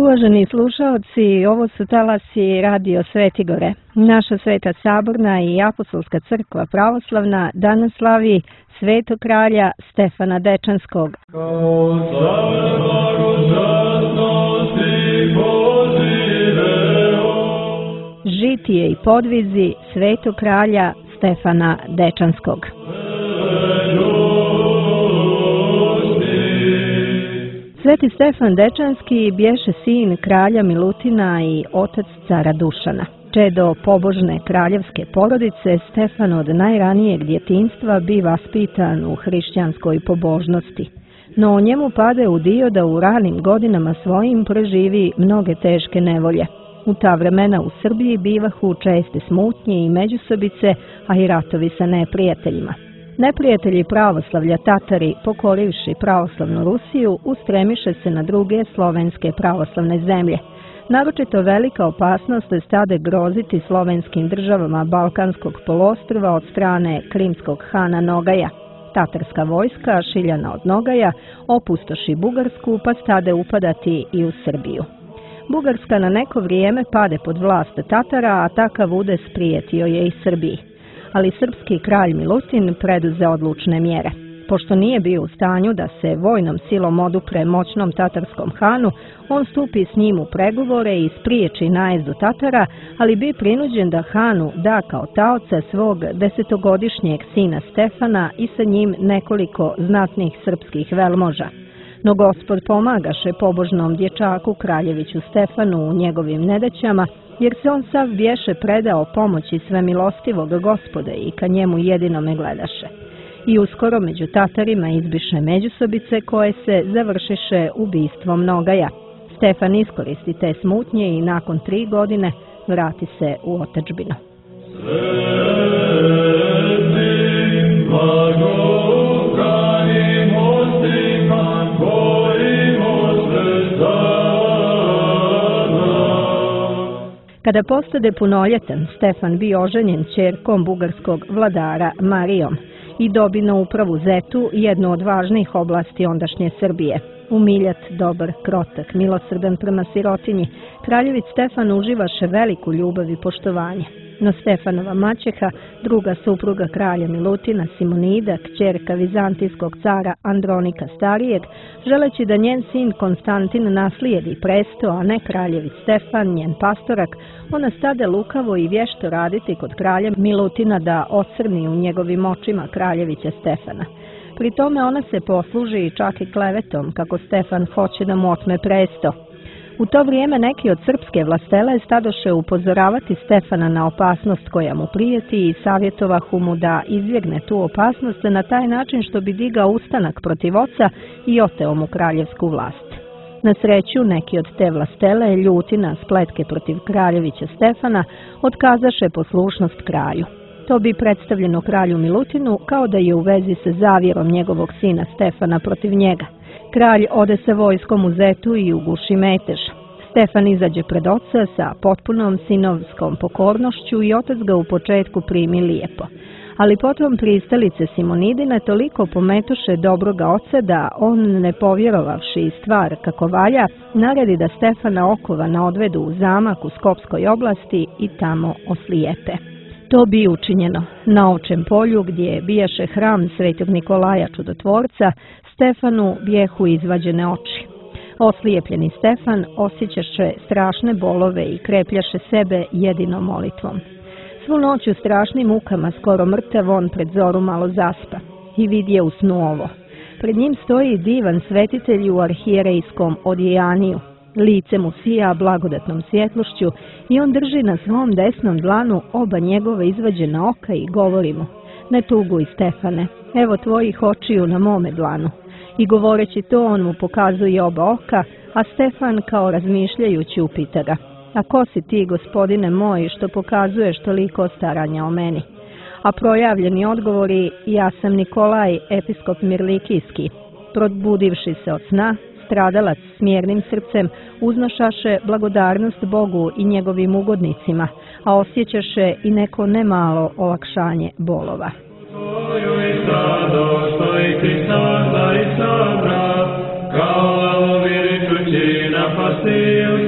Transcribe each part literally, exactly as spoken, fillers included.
Uvaženi slušaoci, ovo su talasi Radio Svetigore. Naša Sveta Saborna i Apostolska crkva pravoslavna danas slavi Svetog kralja Stefana Dečanskog. Žitije i podvizi Svetog kralja Stefana Dečanskog. Sveti Stefan Dečanski bješe sin kralja Milutina i otac cara Dušana. Čedo pobožne kraljevske porodice, Stefan od najranijeg djetinjstva bi vaspitan u hrišćanskoj pobožnosti. No njemu pade u dio da u ranim godinama svojim preživi mnoge teške nevolje. U ta vremena u Srbiji bivahu česte smutnje i međusobice, a i ratovi sa neprijateljima. Neprijatelji pravoslavlja Tatari, pokorivši pravoslavnu Rusiju, ustremiše se na druge slovenske pravoslavne zemlje. Naročito velika opasnost stade groziti slovenskim državama Balkanskog poluostrva od strane krimskog hana Nogaja. Tatarska vojska, šiljana od Nogaja, opustoši Bugarsku pa stade upadati i u Srbiju. Bugarska na neko vrijeme pade pod vlast Tatara, a takav udes prijetio je i Srbiji. Ali srpski kralj Milutin preduze odlučne mjere. Pošto nije bio u stanju da se vojnom silom odupre moćnom tatarskom hanu, on stupi s njim u pregovore i spriječi najezdu Tatara, ali bi prinuđen da hanu da kao taoca svog desetogodišnjeg sina Stefana i sa njim nekoliko znatnih srpskih velmoža. No Gospod pomagaše pobožnom dječaku kraljeviću Stefanu u njegovim nedaćama, jer se on sav bješe predao pomoći svemilostivog Gospoda i ka njemu jedinome gledaše. I uskoro među Tatarima izbiše međusobice koje se završiše ubistvom Nogaja. Stefan iskoristi te smutnje i nakon tri godine vrati se u otadžbinu. Kada postade punoljetan, Stefan bi oženjen ćerkom bugarskog vladara Marijom i dobi na upravu Zetu, jednu od važnijih oblasti ondašnje Srbije. Umiljat, dobar, krotak, milosrdan prema sirotinji, kraljević Stefan uživaše veliku ljubav i poštovanje. No Stefanova maćeha, druga supruga kralja Milutina, Simonida, kćerka vizantijskog cara Andronika Starijeg, želeći da njen sin Konstantin naslijedi presto, a ne kraljević Stefan, njen pastorak, ona stade lukavo i vješto raditi kod kralja Milutina da ocrni u njegovim očima kraljevića Stefana. Pri tome ona se posluži čak i klevetom kako Stefan hoće da mu otme presto. U to vrijeme neki od srpske vlastele stadoše upozoravati Stefana na opasnost koja mu prijeti i savjetovahu mu da izbjegne tu opasnost na taj način što bi digao ustanak protiv oca i oteo mu kraljevsku vlast. Na sreću, neki od te vlastele, ljuti na spletke protiv kraljevića Stefana, otkazaše poslušnost kralju. To bi predstavljeno kralju Milutinu kao da je u vezi sa zavjerom njegovog sina Stefana protiv njega. Kralj ode sa vojskom u Zetu i uguši metež. Stefan izađe pred oca sa potpunom sinovskom pokornošću i otac ga u početku primi lijepo. Ali potom pristalice Simonidine toliko pometoše dobroga oca da on, ne povjerovavši stvar kako valja, naredi da Stefana okovana odvedu u zamak u Skopskoj oblasti i tamo oslijepe. To bi učinjeno. Na Ovčjem polju, gdje bijaše hram Svetog Nikolaja Čudotvorca, Stefanu bijehu izvađene oči. Oslijepljeni Stefan osjećaše strašne bolove i krepljaše sebe jedinom molitvom. Svu noć u strašnim mukama, skoro mrtav, on pred zoru malo zaspa i vidje u snu ovo. Pred njim stoji divan svetitelj u arhijerejskom odjejaniju. Lice mu sija blagodatnom svjetlošću i on drži na svom desnom dlanu oba njegove izvađena oka i govori mu: ne tuguj, Stefane, evo tvojih očiju na mome dlanu. I govoreći to, on mu pokazuje oba oka, a Stefan kao razmišljajući upita ga: a ko si ti, gospodine moj, što pokazuješ toliko staranja o meni? A projavljeni odgovori: ja sam Nikolaj, episkop Mirlikijski. Probudivši se od sna, stradalac s mjernim srcem uznašaše blagodarnost Bogu i njegovim ugodnicima, a osjećaše i neko nemalo olakšanje bolova. Kao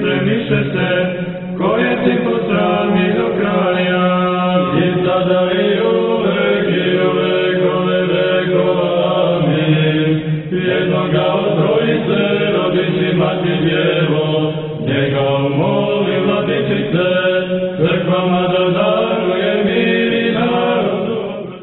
mati djevo, njega umoli vladičice, crkvama da daruje mir i narodu.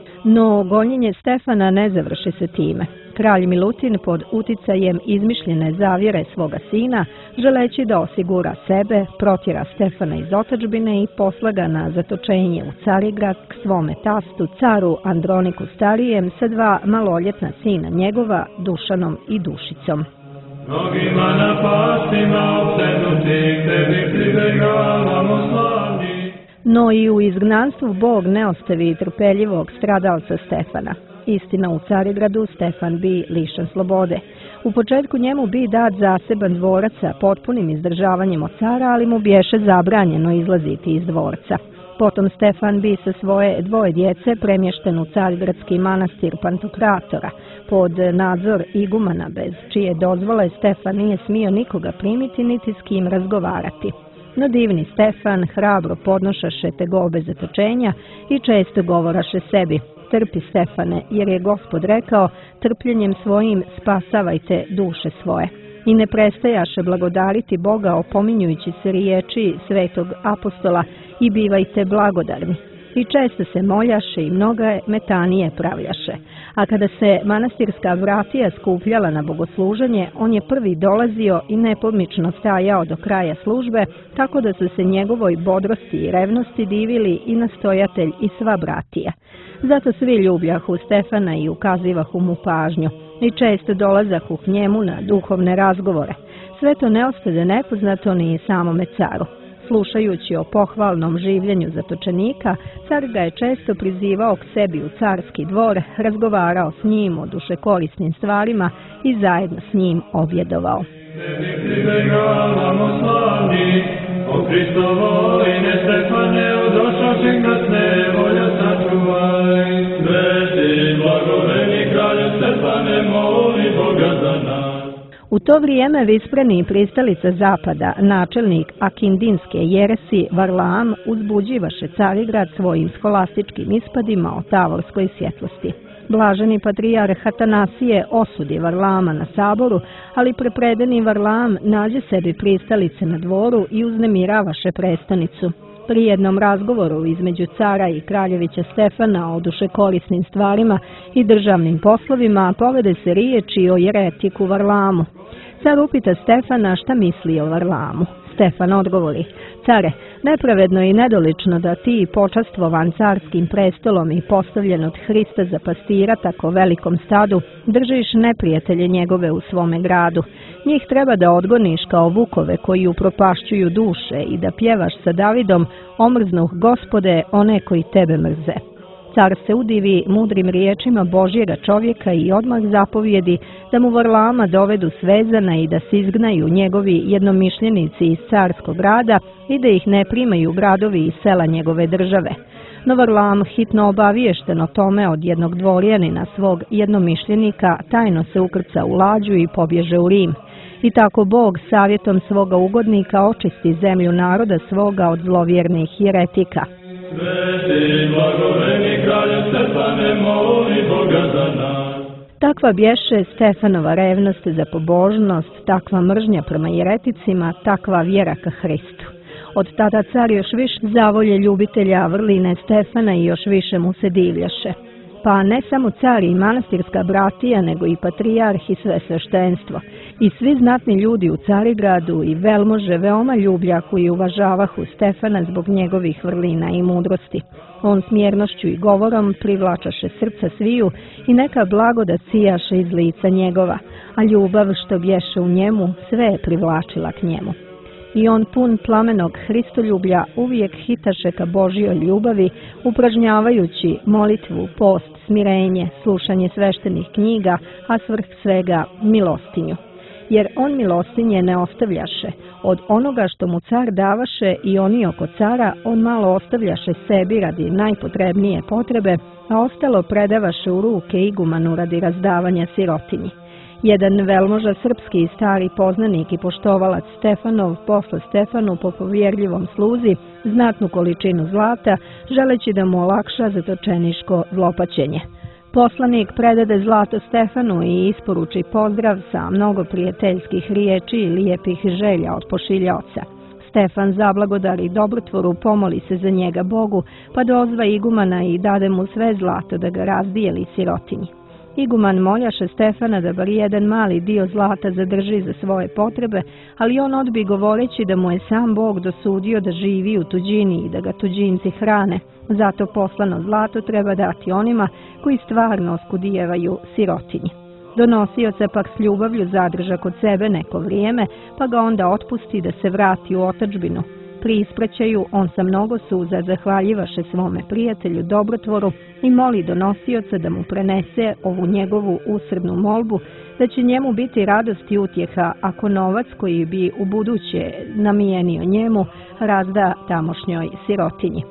No, gonjenje Stefana ne završi se time. Kralj Milutin pod uticajem izmišljene zavjere svoga sina, želeći da osigura sebe, protjera Stefana iz otadžbine i posla ga na zatočenje u Carigrad k svome tastu, caru Androniku Starijem sa dva maloljetna sina njegova, Dušanom i Dušicom. Mnogima napastima opsednuti, tebi pribegavamo slavni. No i u izgnanstvu Bog ne ostavi trpeljivog stradalca Stefana. Istina, u Carigradu Stefan bi lišen slobode. U početku njemu bi dat zaseban dvorac sa potpunim izdržavanjem od cara, ali mu biješe zabranjeno izlaziti iz dvorca. Potom Stefan bi sa svoje dvoje djece premješten u Carigradski manastir Pantokratora, pod nadzor igumana, bez čije dozvole Stefan nije smio nikoga primiti niti s kim razgovarati. No divni Stefan hrabro podnošaše tegobe zatočenja i često govoraše sebi: trpi Stefane, jer je Gospod rekao, trpljenjem svojim spasavajte duše svoje. I ne prestajaše blagodariti Boga opominjujući se riječi svetog apostola i bivajte blagodarni. I često se moljaše i mnoga metanije pravljaše. A kada se manastirska vratija skupljala na bogosluženje, on je prvi dolazio i nepomično stajao do kraja službe, tako da su se njegovoj bodrosti i revnosti divili i nastojatelj i sva bratija. Zato svi ljubljahu Stefana i ukazivahu mu pažnju i često dolazahu k njemu na duhovne razgovore. Sve to ne ostade nepoznato ni samome caru. Slušajući o pohvalnom življenju zatočenika, car ga je često prizivao k sebi u carski dvor, razgovarao s njim o dušekorisnim stvarima i zajedno s njim objedovao. Tebi pribegavamo slavni, o Hristovojne Stefane, odošavši nas nevolja sačuvaj. Sveti blagoveni kralju Stefane, moli Boga za nas. U to vrijeme vispreni pristalica zapada, načelnik Akindinske jeresi Varlaam, uzbuđivaše Carigrad svojim scholastičkim ispadima o tavorskoj svjetlosti. Blaženi patrijarh Atanasije osudi Varlaama na saboru, ali prepredeni Varlaam nađe sebi pristalice na dvoru i uznemiravaše prestonicu. Pri jednom razgovoru između cara i kraljevića Stefana o dušekorisnim stvarima i državnim poslovima povede se riječi o jeretiku Varlaamu. Car upita Stefana šta misli o Varlaamu. Stefan odgovori: care, nepravedno i nedolično da ti, počastvovan carskim prestolom i postavljen od Hrista za pastira tako velikom stadu, držiš neprijatelje njegove u svome gradu. Njih treba da odgoniš kao vukove koji upropašćuju duše i da pjevaš sa Davidom: omrznuh Gospode one koji tebe mrze. Car se udivi mudrim riječima Božjega čovjeka i odmah zapovjedi da mu Varlaama dovedu svezana i da se izgnaju njegovi jednomišljenici iz carskog grada i da ih ne primaju gradovi i sela njegove države. No Varlaam, hitno obaviješten o tome od jednog dvorjanina svog jednomišljenika, tajno se ukrca u lađu i pobježe u Rim. I tako Bog savjetom svoga ugodnika očisti zemlju naroda svoga od zlovjernih jeretika. Sveti blagoveni kralju Stefane, moli Boga za nas. Takva bješe Stefanova revnost za pobožnost, takva mržnja prema jereticima, takva vjera ka Hristu. Od tada car još više zavolje ljubitelja vrline Stefana i još više mu se divljaše. Pa ne samo car i manastirska bratija, nego i patrijarh i sve sveštenstvo. I svi znatni ljudi u Carigradu i velmože veoma ljubljahu i uvažavahu Stefana zbog njegovih vrlina i mudrosti. On smjernošću i govorom privlačaše srca sviju i neka blagodat sijaše iz lica njegova, a ljubav što bješe u njemu sve je privlačila k njemu. I on pun plamenog Hristoljublja uvijek hitaše ka Božjoj ljubavi, upražnjavajući molitvu, post, smirenje, slušanje sveštenih knjiga, a svrh svega milostinju. Jer on milostinje ne ostavljaše. Od onoga što mu car davaše i oni oko cara, on malo ostavljaše sebi radi najpotrebnije potrebe, a ostalo predavaše u ruke igumanu radi razdavanja sirotinji. Jedan velmoža srpski stari poznanik i poštovalac Stefanov posla Stefanu po povjerljivom sluzi znatnu količinu zlata, želeći da mu olakša zatočeniško zlopaćenje. Poslanik predade zlato Stefanu i isporuči pozdrav sa mnogo prijateljskih riječi i lijepih želja od pošiljaoca. Stefan zablagodari dobrotvoru, pomoli se za njega Bogu, pa dozva igumana i dade mu sve zlato da ga razdijeli sirotinji. Iguman moljaše Stefana da bar jedan mali dio zlata zadrži za svoje potrebe, ali on odbi govoreći da mu je sam Bog dosudio da živi u tuđini i da ga tuđinci hrane. Zato poslano zlato treba dati onima koji stvarno oskudijevaju sirotinji. Donosioca pak s ljubavlju zadrža kod sebe neko vrijeme, pa ga onda otpusti da se vrati u otadžbinu. Pri ispraćaju on sa mnogo suza zahvaljivaše svome prijatelju dobrotvoru i moli donosioca da mu prenese ovu njegovu usrdnu molbu, da će njemu biti radost i utjeha ako novac koji bi u buduće namijenio njemu razda tamošnjoj sirotinji.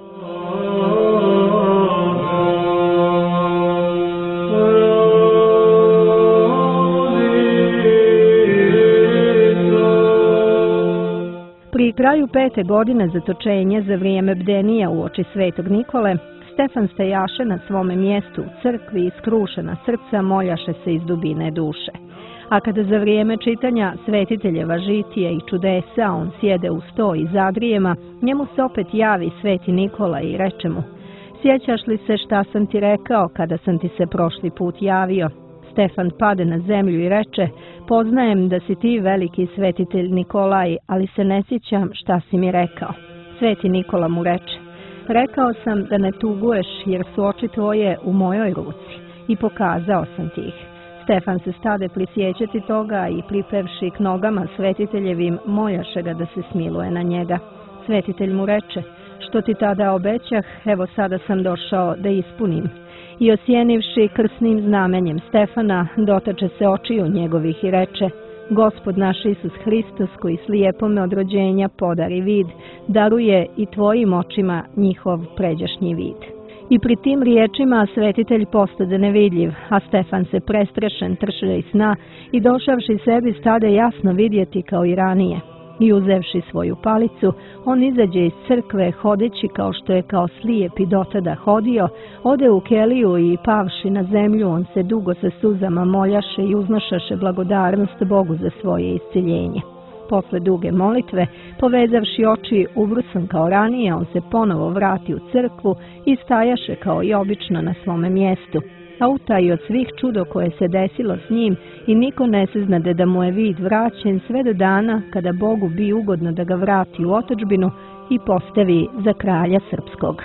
Pri kraju pete godine zatočenja za vrijeme bdenija u oči svetog Nikole, Stefan stajaše na svome mjestu u crkvi i skrušena srca moljaše se iz dubine duše. A kada za vrijeme čitanja svetiteljeva žitija i čudesa on sjede u sto i zadrijema, njemu se opet javi sveti Nikola i reče mu: "Sjećaš li se šta sam ti rekao kada sam ti se prošli put javio?" Stefan pade na zemlju i reče: "Poznajem da si ti veliki svetitelj Nikolaj, ali se ne sjećam šta si mi rekao." Sveti Nikola mu reče: "Rekao sam da ne tuguješ jer su oči tvoje u mojoj ruci i pokazao sam ti ih." Stefan se stade prisjećati toga i pripevši k nogama svetiteljevim moljaše ga da se smiluje na njega. Svetitelj mu reče: "Što ti tada obećah, evo sada sam došao da ispunim." I osjenivši krsnim znamenjem Stefana, dotače se očiju njegovih i reče: "Gospod naš Isus Hristos, koji slijepome od rođenja podari vid, daruje i tvojim očima njihov pređašnji vid." I pri tim riječima svetitelj postade nevidljiv, a Stefan se prestrešen trše iz sna i došavši sebi stade jasno vidjeti kao i ranije. I uzevši svoju palicu, on izađe iz crkve hodeći kao što je kao slijep i dotada hodio, ode u keliju i pavši na zemlju, on se dugo sa suzama moljaše i uznošaše blagodarnost Bogu za svoje isciljenje. Posle duge molitve, povezavši oči ubrusan kao ranije, on se ponovo vrati u crkvu i stajaše kao i obično na svome mjestu. A utaji od svih čudo koje se desilo s njim i niko ne saznade da mu je vid vraćen sve do dana kada Bogu bi ugodno da ga vrati u otadžbinu i postavi za kralja srpskog.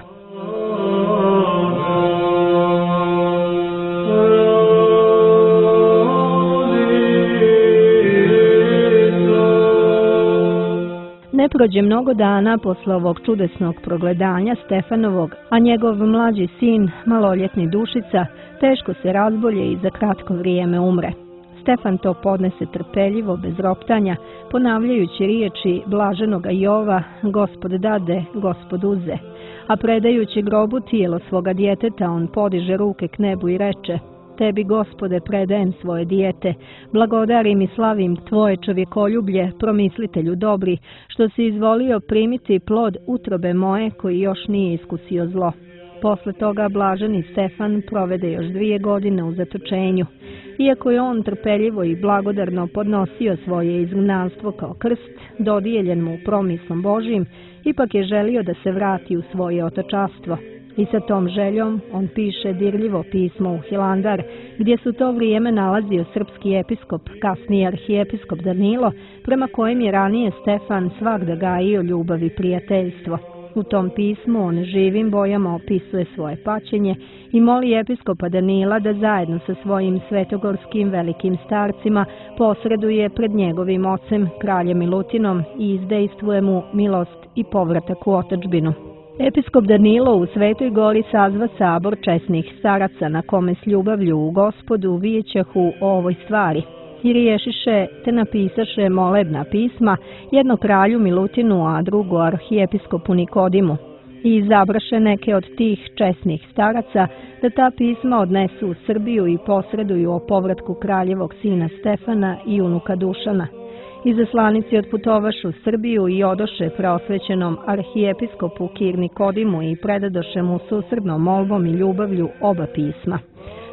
Ne prođe mnogo dana posle ovog čudesnog progledanja Stefanovog, a njegov mlađi sin, maloljetni Dušica, teško se razbolje i za kratko vrijeme umre. Stefan to podnese trpeljivo, bez roptanja, ponavljajući riječi blaženoga Jova: "Gospod dade, Gospod uze." A predajući grobu tijelo svoga djeteta, on podiže ruke k nebu i reče: "Tebi, Gospode, predajem svoje dijete, blagodarim i slavim tvoje čovjekoljublje, promislitelju dobri, što si izvolio primiti plod utrobe moje koji još nije iskusio zlo." Posle toga blaženi Stefan provede još dvije godine u zatočenju. Iako je on trpeljivo i blagodarno podnosio svoje izgnanstvo kao krst, dodijeljen mu promislom Božijim, ipak je želio da se vrati u svoje otočanstvo. I sa tom željom on piše dirljivo pismo u Hilandar, gdje su to vrijeme nalazio srpski episkop, kasniji arhijepiskop Danilo, prema kojem je ranije Stefan svagda gajio ljubav i prijateljstvo. U tom pismu on živim bojama opisuje svoje paćenje i moli episkopa Danila da zajedno sa svojim svetogorskim velikim starcima posreduje pred njegovim ocem, kraljem Milutinom, i izdejstvuje mu milost i povratak u otadžbinu. Episkop Danilo u Svetoj Gori sazva sabor česnih staraca na kome s ljubavlju u Gospodu vijećahu o ovoj stvari i riješiše te napisaše molebna pisma, jedno kralju Milutinu, a drugo arhijepiskopu Nikodimu. I izabraše neke od tih česnih staraca da ta pisma odnesu u Srbiju i posreduju o povratku kraljevog sina Stefana i unuka Dušana. Izaslanici otputovašu u Srbiju i odoše preosvećenom arhijepiskopu Kir Nikodimu i predadoše mu susrdnom molbom i ljubavlju oba pisma.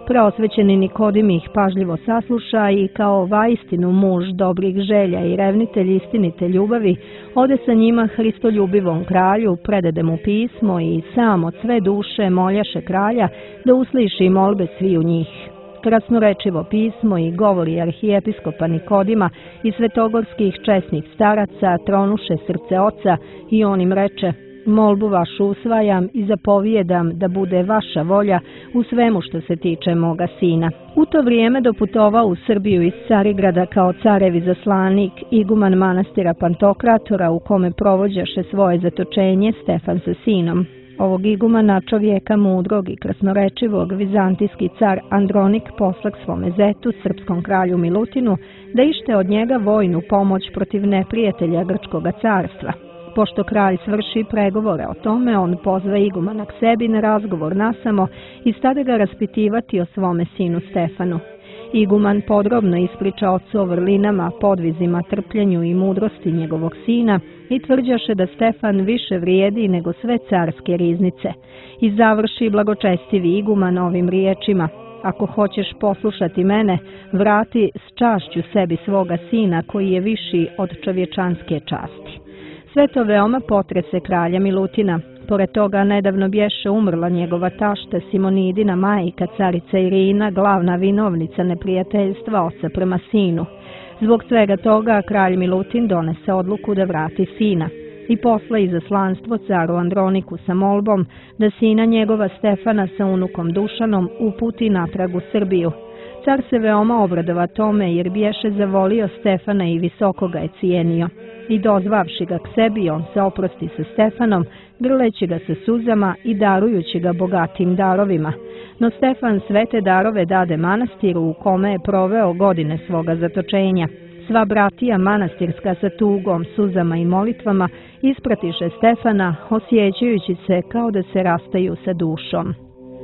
Preosvećeni Nikodim ih pažljivo sasluša i kao vaistinu muž dobrih želja i revnitelj istinite ljubavi, ode sa njima Hristoljubivom kralju, predade mu pismo i sam od sve duše moljaše kralja da usliši molbe sviju njih. Krasnorečivo pismo i govori arhijepiskopa Nikodima i svetogorskih česnih staraca tronuše srce oca i on im reče: molbu vašu usvajam i zapovijedam da bude vaša volja u svemu što se tiče moga sina. U to vrijeme doputovao u Srbiju iz Carigrada kao carevi zaslanik iguman manastira Pantokratora u kome provođaše svoje zatočenje Stefan sa sinom. Ovog igumana, čovjeka mudrog i krasnorečivog, vizantijski car Andronik poslak svome zetu, srpskom kralju Milutinu, da ište od njega vojnu pomoć protiv neprijatelja Grčkoga carstva. Pošto kralj svrši pregovore o tome, on pozva igumana k sebi na razgovor nasamo i stade ga raspitivati o svome sinu Stefanu. Iguman podrobno ispriča ocu o vrlinama, podvizima, trpljenju i mudrosti njegovog sina i tvrđaše da Stefan više vrijedi nego sve carske riznice. I završi blagočestivi iguman ovim riječima: ako hoćeš poslušati mene, vrati s čašću sebi svoga sina koji je viši od čovječanske časti. Sve to veoma potrese kralja Milutina. Pored toga nedavno bješe umrla njegova tašta Simonidina majka, carica Irina, glavna vinovnica neprijateljstva oca prema sinu. Zbog svega toga kralj Milutin donese odluku da vrati sina i posla izaslanstvo caru Androniku sa molbom da sina njegova Stefana sa unukom Dušanom uputi natrag u Srbiju. Car se veoma obradova tome jer biješe zavolio Stefana i visoko ga je cijenio. I dozvavši ga k sebi, on se oprosti sa Stefanom, grleći ga sa suzama i darujući ga bogatim darovima. No Stefan sve te darove dade manastiru u kome je proveo godine svoga zatočenja. Sva bratija manastirska sa tugom, suzama i molitvama ispratiše Stefana, osjećajući se kao da se rastaju sa dušom.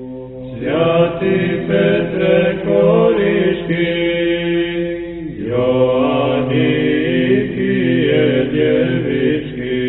Svjati Petre Koriški, Joannikije djevički.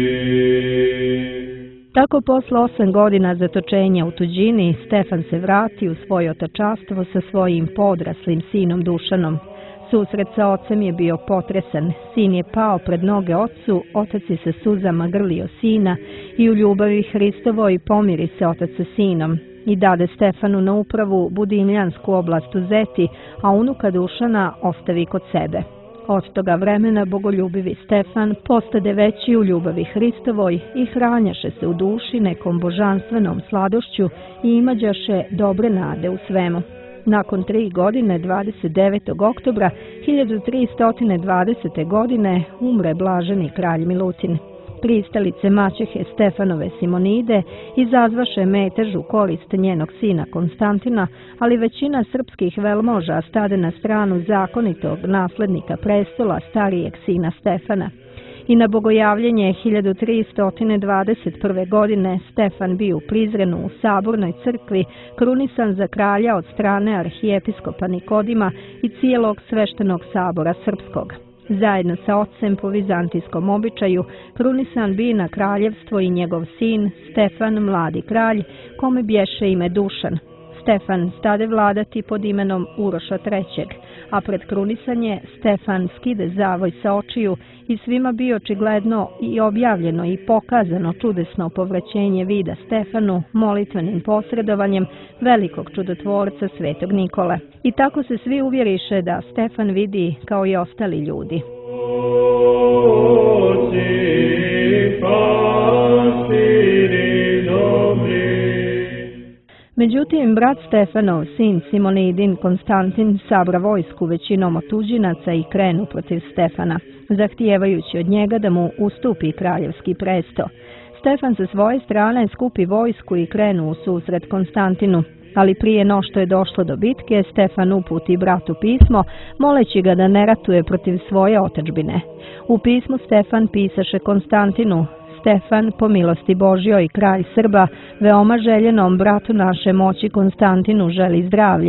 Tako posle osam godina zatočenja u tuđini, Stefan se vrati u svoje otačastvo sa svojim podraslim sinom Dušanom. Susret sa ocem je bio potresan, sin je pao pred noge ocu, otac je sa suzama grlio sina i u ljubavi Hristovoj pomiri se otac sa sinom. I dade Stefanu na upravu Budimljansku oblast u Zeti, a unuka Dušana ostavi kod sebe. Od toga vremena bogoljubivi Stefan postade veći u ljubavi Hristovoj i hranjaše se u duši nekom božanstvenom sladošću i imađaše dobre nade u svemu. Nakon tri godine, dvadeset devetog oktobra hiljadu tristo dvadesete. godine, umre blaženi kralj Milutin. Pristalice maćehe Stefanove Simonide izazvaše metež u korist njenog sina Konstantina, ali većina srpskih velmoža stade na stranu zakonitog naslednika prestola starijeg sina Stefana. I na bogojavljenje hiljadu tristo dvadeset prve. godine Stefan bio u Prizrenu u Sabornoj crkvi, krunisan za kralja od strane arhijepiskopa Nikodima i cijelog sveštenog sabora srpskog. Zajedno sa ocem po vizantijskom običaju krunisan bi na kraljevstvo i njegov sin Stefan mladi kralj, kome bješe ime Dušan. Stefan stade vladati pod imenom Uroša trećeg, a pred krunisanje Stefan skide zavoj sa očiju i svima bi očigledno i objavljeno i pokazano čudesno povraćenje vida Stefanu molitvenim posredovanjem velikog čudotvorca svetog Nikole. I tako se svi uvjeriše da Stefan vidi kao i ostali ljudi. Međutim, brat Stefanov, sin Simonidin Konstantin, sabra vojsku većinom otuđinaca i krenu protiv Stefana, zahtijevajući od njega da mu ustupi kraljevski presto. Stefan sa svoje strane skupi vojsku i krenu u susret Konstantinu, ali prije no što je došlo do bitke, Stefan uputi bratu pismo, moleći ga da ne ratuje protiv svoje otadžbine. U pismu Stefan pisaše Konstantinu: Stefan, po milosti Božjoj, kralj Srba, veoma željenom bratu naše moći Konstantinu želi zdravlje.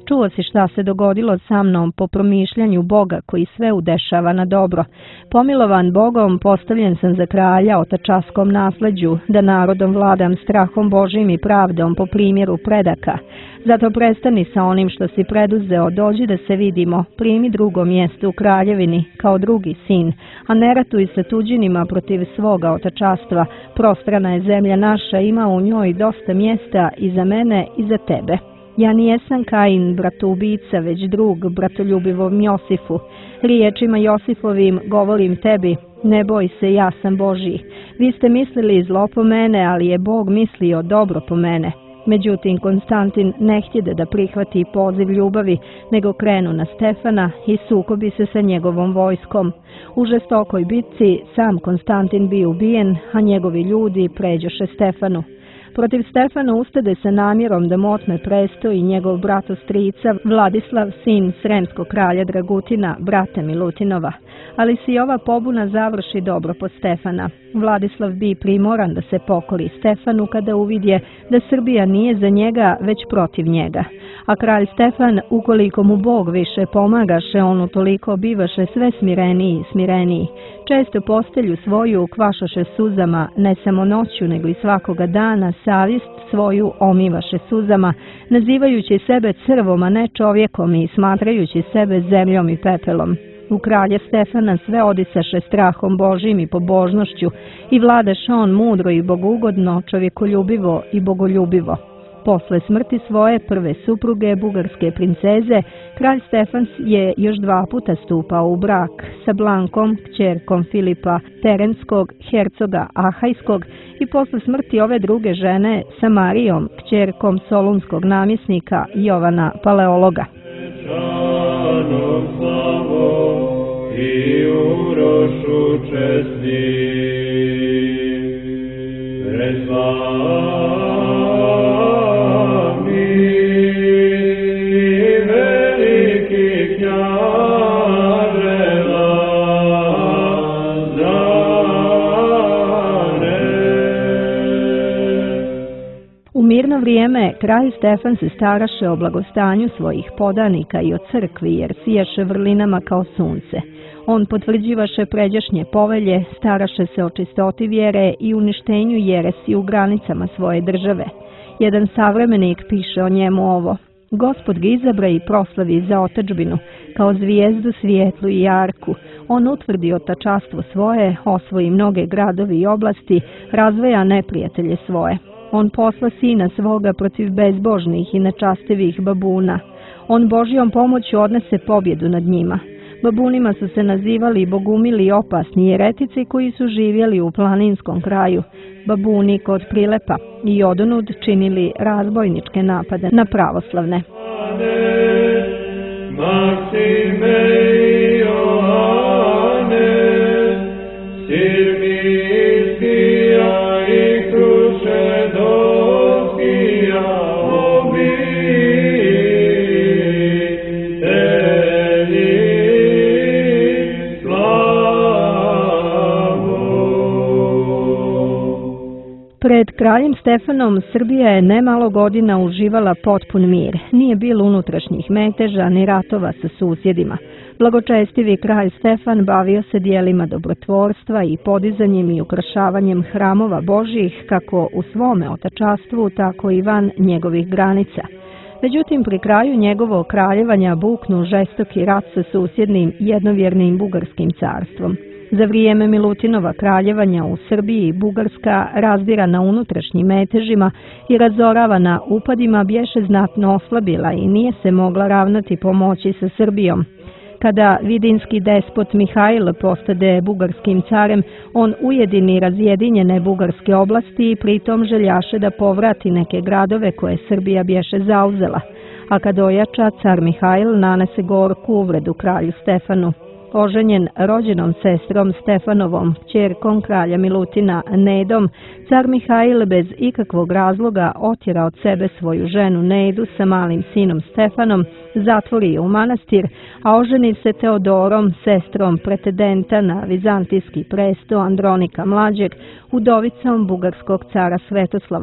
Čuo si šta se dogodilo sa mnom po promišljanju Boga koji sve udešava na dobro. Pomilovan Bogom, postavljen sam za kralja o tačaskom nasleđu, da narodom vladam strahom Božim i pravdom po primjeru predaka. Zato prestani sa onim što si preduzeo, dođi da se vidimo, primi drugo mjesto u kraljevini kao drugi sin, a ne ratuj sa tuđinima protiv svoga otačastva. Prostrana je zemlja naša, ima u njoj dosta mjesta i za mene i za tebe. Ja nijesam Kain, bratoubica, već drug bratoljubivom Josifu. Riječima Josifovim govorim tebi, ne boj se, ja sam Božji. Vi ste mislili zlo po mene, ali je Bog mislio dobro po mene. Međutim, Konstantin ne htjede da prihvati poziv ljubavi, nego krenu na Stefana i sukobi se sa njegovom vojskom. U žestokoj bitci sam Konstantin bio ubijen, a njegovi ljudi pređoše Stefanu. Protiv Stefana ustade sa namjerom da mu otme presto i njegov brat strica Vladislav, sin sremskog kralja Dragutina, brata Milutinova. Ali si ova pobuna završi dobro po Stefana. Vladislav bi primoran da se pokori Stefanu kada uvidje da Srbija nije za njega, već protiv njega. A kralj Stefan, ukoliko mu Bog više pomagaše, on utoliko bivaše sve smireniji i smireniji. Često postelju svoju kvašoše suzama, ne samo noću, nego i svakoga dana, savjest svoju omivaše suzama, nazivajući sebe crvom, a ne čovjekom, i smatrajući sebe zemljom i pepelom. U kralja Stefana sve odisaše strahom Božim i pobožnošću i vladaše on mudro i bogugodno, čovjekoljubivo i bogoljubivo. Posle smrti svoje prve supruge, bugarske princeze, kralj Stefan je još dva puta stupao u brak sa Blankom, kćerkom Filipa Terenskog, hercoga Ahajskog, i posle smrti ove druge žene sa Marijom, kćerkom solunskog namjesnika Jovana Paleologa. I urošu česti, prezvani veliki kняže Lazare. U mirno vrijeme kralj Stefan se staraše o blagostanju svojih podanika i o crkvi, jer sijaše vrlinama kao sunce. On potvrđivaše pređašnje povelje, staraše se o čistoti vjere i uništenju jeresi u granicama svoje države. Jedan savremenik piše o njemu ovo: Gospod ga izabra i proslavi za otadžbinu, kao zvijezdu svijetlu i jarku. On utvrdi otačastvo svoje, osvoji mnoge gradovi i oblasti, razvoja neprijatelje svoje. On posla sina svoga protiv bezbožnih i nečastivih babuna. On Božjom pomoću odnese pobjedu nad njima. Babunima su se nazivali bogumili i opasni jeretici koji su živjeli u planinskom kraju. Babuni kod Prilepa i odonud činili razbojničke napade na pravoslavne. Maksime i Johane, Sirmiskija i Krušedovskija, Pred kraljem Stefanom Srbija je nemalo godina uživala potpun mir. Nije bilo unutrašnjih meteža ni ratova sa susjedima. Blagočestivi kralj Stefan bavio se dijelima dobrotvorstva i podizanjem i ukrašavanjem hramova Božjih kako u svome otačastvu, tako i van njegovih granica. Međutim, pri kraju njegovog kraljevanja buknu žestoki rat sa susjednim jednovjernim bugarskim carstvom. Za vrijeme Milutinova kraljevanja u Srbiji Bugarska, razdirana unutrašnjim metežima i razoravana upadima, bješe znatno oslabila i nije se mogla ravnati pomoći sa Srbijom. Kada vidinski despot Mihajl postade bugarskim carem, on ujedini razjedinjene bugarske oblasti i pritom željaše da povrati neke gradove koje Srbija bješe zauzela. A kad ojača, car Mihajl nanese gorku uvredu kralju Stefanu. Oženjen rođenom sestrom Stefanovom, kćerkom kralja Milutina Nedom, car Mihajl bez ikakvog razloga otjera od sebe svoju ženu Nedu sa malim sinom Stefanom, zatvori je u manastir, a oženi se Teodorom, sestrom pretendenta na vizantijski presto Andronika Mlađeg, udovicom bugarskog cara Svetoslava.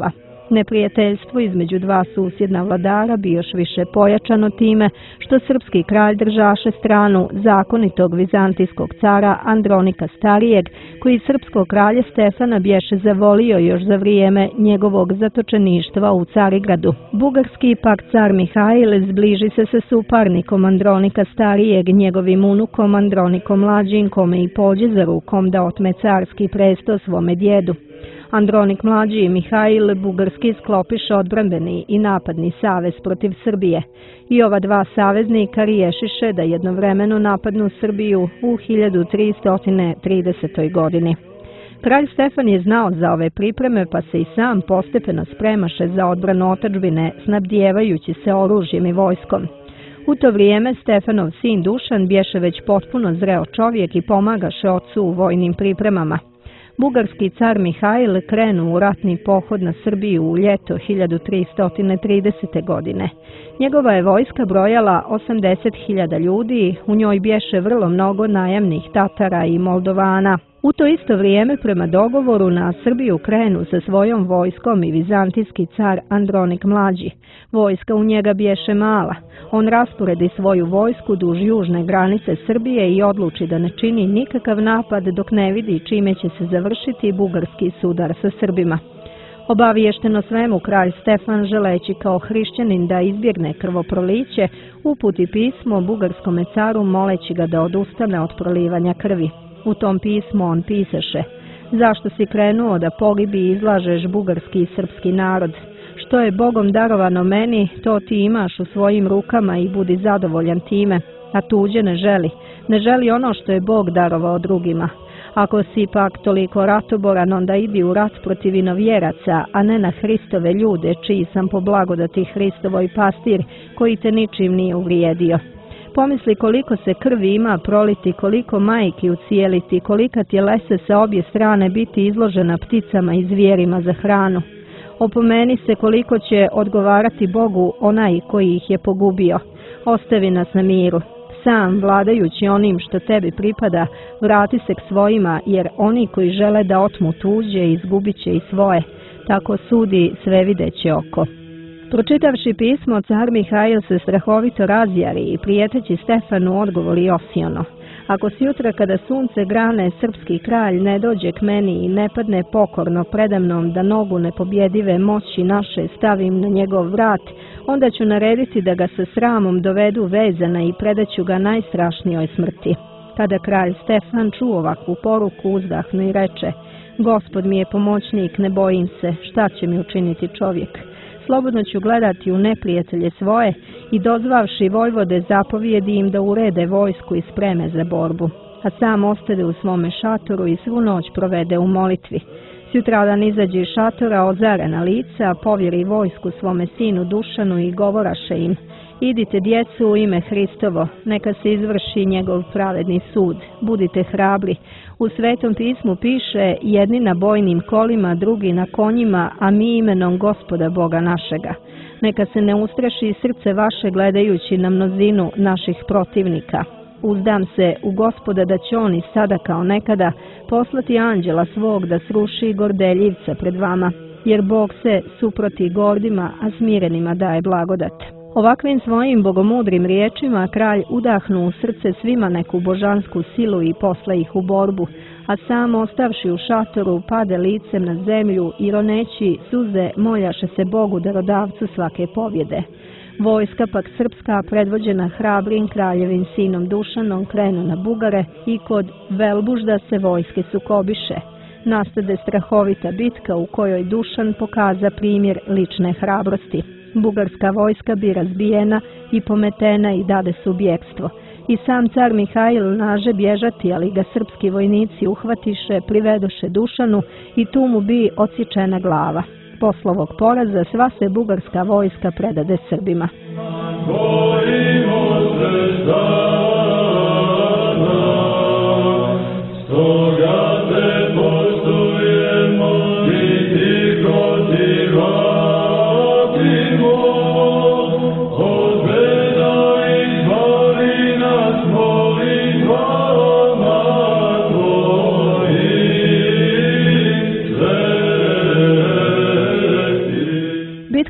Neprijateljstvo između dva susjedna vladara bi još više pojačano time što srpski kralj držaše stranu zakonitog vizantijskog cara Andronika Starijeg, koji srpskog kralja Stefana bješe zavolio još za vrijeme njegovog zatočeništva u Carigradu. Bugarski pak car Mihajl zbliži se sa suparnikom Andronika Starijeg, njegovim unukom Andronikom Mlađim, kome i pođe za rukom da otme carski presto svome djedu. Andronik Mlađi i Mihajl bugarski sklopiše odbrambeni i napadni savez protiv Srbije i ova dva saveznika riješiše da jednovremeno napadnu Srbiju u hiljadu tristo tridesete. godini. Kralj Stefan je znao za ove pripreme, pa se i sam postepeno spremaše za odbranu otadžbine, snabdijevajući se oružjem i vojskom. U to vrijeme Stefanov sin Dušan bješe već potpuno zreo čovjek i pomagaše ocu u vojnim pripremama. Bugarski car Mihajl krenuo u ratni pohod na Srbiju u ljeto hiljadu tristo tridesete. godine. Njegova je vojska brojala osamdeset hiljada ljudi, u njoj bješe vrlo mnogo najamnih Tatara i Moldovana. U to isto vrijeme prema dogovoru na Srbiju krenu sa svojom vojskom i vizantijski car Andronik Mlađi. Vojska u njega bješe mala. On rasporedi svoju vojsku duž južne granice Srbije i odluči da ne čini nikakav napad dok ne vidi čime će se završiti bugarski sudar sa Srbima. Obaviješteno svemu, kralj Stefan, želeći kao hrišćanin da izbjegne krvoproliće, uputi pismo bugarskome caru moleći ga da odustane od prolivanja krvi. U tom pismu on pisaše: zašto si krenuo da pogibi i izlažeš bugarski i srpski narod? Što je Bogom darovano meni, to ti imaš u svojim rukama i budi zadovoljan time, a tuđe ne želi. Ne želi ono što je Bog darovao drugima. Ako si pak toliko ratoboran, onda idi u rat protiv inovjeraca, a ne na Hristove ljude, čiji sam po blagodati Hristovoj pastir, koji te ničim nije uvrijedio. Pomisli koliko se krvi ima proliti, koliko majki ucijeliti, kolika tjelesa sa obje strane biti izložena pticama i zvijerima za hranu. Opomeni se koliko će odgovarati Bogu onaj koji ih je pogubio. Ostavi nas na miru. Sam, vladajući onim što tebi pripada, vrati se k svojima, jer oni koji žele da otmu tuđe, izgubit će i svoje. Tako sudi svevideće oko. Pročitavši pismo, car Mihajl se strahovito razjari i prijeteći Stefanu odgovori osiono: ako si jutra kada sunce grane srpski kralj ne dođe k meni i ne padne pokorno predamnom da nogu nepobjedive moći naše stavim na njegov vrat, onda ću narediti da ga sa sramom dovedu vezana i predaću ga najstrašnijoj smrti. Kada kralj Stefan čuo ovakvu poruku, uzdahnu i reče: Gospod mi je pomoćnik, ne bojim se, šta će mi učiniti čovjek? Slobodno ću gledati u neprijatelje svoje i dozvavši vojvode zapovijedi im da urede vojsku i spreme za borbu, a sam ostade u svome šatoru i svu noć provede u molitvi. Sutradan izađe iz šatora ozarena lica, povjeri vojsku svome sinu Dušanu i govoraše im: idite djecu u ime Hristovo, neka se izvrši njegov pravedni sud, budite hrabri. U Svetom pismu piše: jedni na bojnim kolima, drugi na konjima, a mi imenom Gospoda Boga našega. Neka se ne ustraši srce vaše gledajući na mnozinu naših protivnika. Uzdam se u Gospoda da će on i sada kao nekada poslati anđela svog da sruši gordeljivca pred vama, jer Bog se suproti gordima, a smirenima daje blagodat. Ovakvim svojim bogomudrim riječima kralj udahnu u srce svima neku božansku silu i posla ih u borbu, a sam ostavši u šatoru pade licem na zemlju i roneći suze moljaše se Bogu darodavcu svake pobjede. Vojska pak srpska, predvođena hrabrim kraljevim sinom Dušanom, krenu na Bugare i kod Velbužda se vojske sukobiše. Nastade strahovita bitka u kojoj Dušan pokaza primjer lične hrabrosti. Bugarska vojska bi razbijena i pometena i dade su bjegstvo. I sam car Mihajl naže bježati, ali ga srpski vojnici uhvatiše, privedoše Dušanu i tu mu bi odsječena glava. Posle ovog poraza sva se bugarska vojska predade Srbima.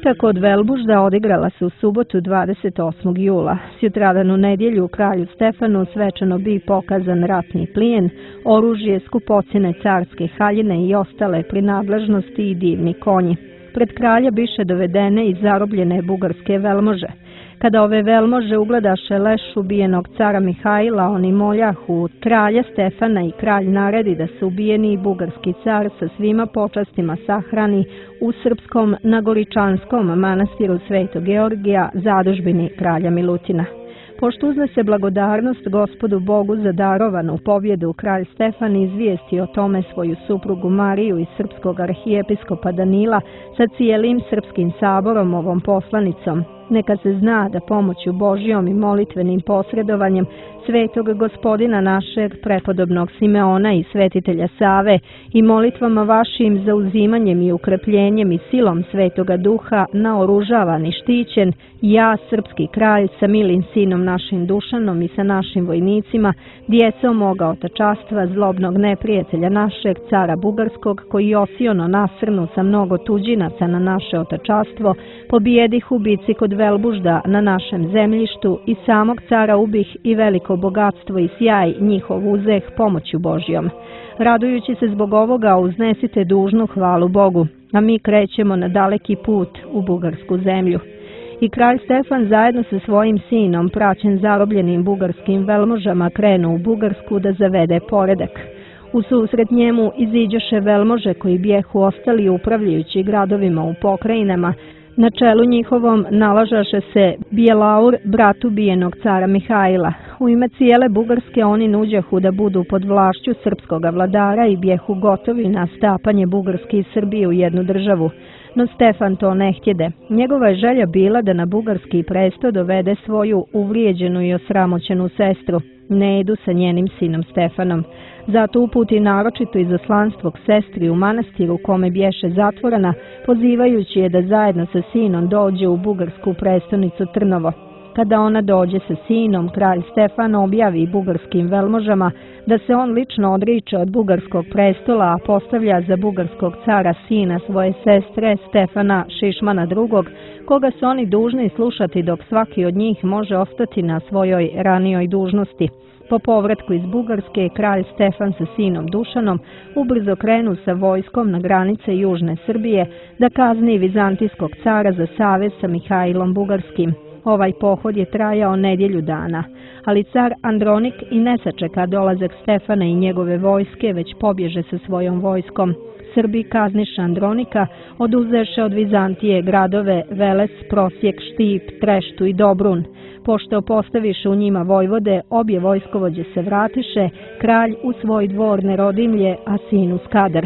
Bitka kod Velbužda odigrala se u subotu dvadeset osmog jula. Sutradan u nedjelju kralju Stefanu svečano bi pokazan ratni plijen, oružje, skupocine carske haljine i ostale prinadležnosti i divni konji. Pred kralja biše dovedene i zarobljene bugarske velmože. Kada ove velmože ugledaše leš ubijenog cara Mihajla, oni moljahu kralja Stefana i kralj naredi da se ubijeni bugarski car sa svima počastima sahrani u srpskom Nagoričanskom manastiru Svetog Georgija, zadužbini kralja Milutina. Pošto uzne se blagodarnost Gospodu Bogu za darovanu pobjedu, kralj Stefan izvijesti o tome svoju suprugu Mariju i srpskog arhijepiskopa Danila sa cijelim srpskim saborom ovom poslanicom. Neka se zna da pomoću Božjom i molitvenim posredovanjem svetog gospodina našeg prepodobnog Simeona i svetitelja Save i molitvama vašim za uzimanjem i ukrepljenjem i silom svetoga duha naoružavan i štićen, ja, srpski kralj, sa milim sinom našim Dušanom i sa našim vojnicima, djecom moga otačastva, zlobnog neprijatelja našeg, cara Bugarskog, koji osiono nasrnu sa mnogo tuđinaca na naše otačastvo, pobijedih u bici kod Velbužda na našem zemljištu i samog cara ubih i veliko bogatstvo i sjaj njihov uzeh pomoću Božjom. Radujući se zbog ovoga uznesite dužnu hvalu Bogu, a mi krećemo na daleki put u bugarsku zemlju. I kralj Stefan zajedno sa svojim sinom, praćen zarobljenim bugarskim velmožama, krenu u Bugarsku da zavede poredak. U susret njemu iziđoše velmože koji bijehu ostali upravljajući gradovima u pokrajinama. Na čelu njihovom nalažaše se Bijelaur, brat ubijenog cara Mihajla. U ime cijele Bugarske oni nuđahu da budu pod vlašću srpskoga vladara i bijehu gotovi na stapanje Bugarske i Srbije u jednu državu. No Stefan to ne htjede. Njegova je želja bila da na bugarski presto dovede svoju uvrijeđenu i osramoćenu sestru, Nedu, sa njenim sinom Stefanom. Zato uputi naročito izaslanstvo k sestri u manastiru kome bješe zatvorena, pozivajući je da zajedno sa sinom dođe u bugarsku prestonicu Trnovo. Kada ona dođe sa sinom, kralj Stefan objavi bugarskim velmožama da se on lično odriče od bugarskog prestola, a postavlja za bugarskog cara sina svoje sestre Stefana Šišmana drugog, koga su oni dužni slušati dok svaki od njih može ostati na svojoj ranijoj dužnosti. Po povratku iz Bugarske, kralj Stefan sa sinom Dušanom ubrzo krenu sa vojskom na granice južne Srbije da kazni vizantijskog cara za savez sa Mihajlom Bugarskim. Ovaj pohod je trajao nedjelju dana, ali car Andronik i ne sačeka dolazak Stefana i njegove vojske, već pobježe sa svojom vojskom. Srbi kazniše Andronika, oduzeše od Vizantije gradove Veles, Prosjek, Štip, Treštu i Dobrun. Pošto postaviše u njima vojvode, obje vojskovođe se vratiše, kralj u svoj dvor Nerodimlje, a sin u Skadar.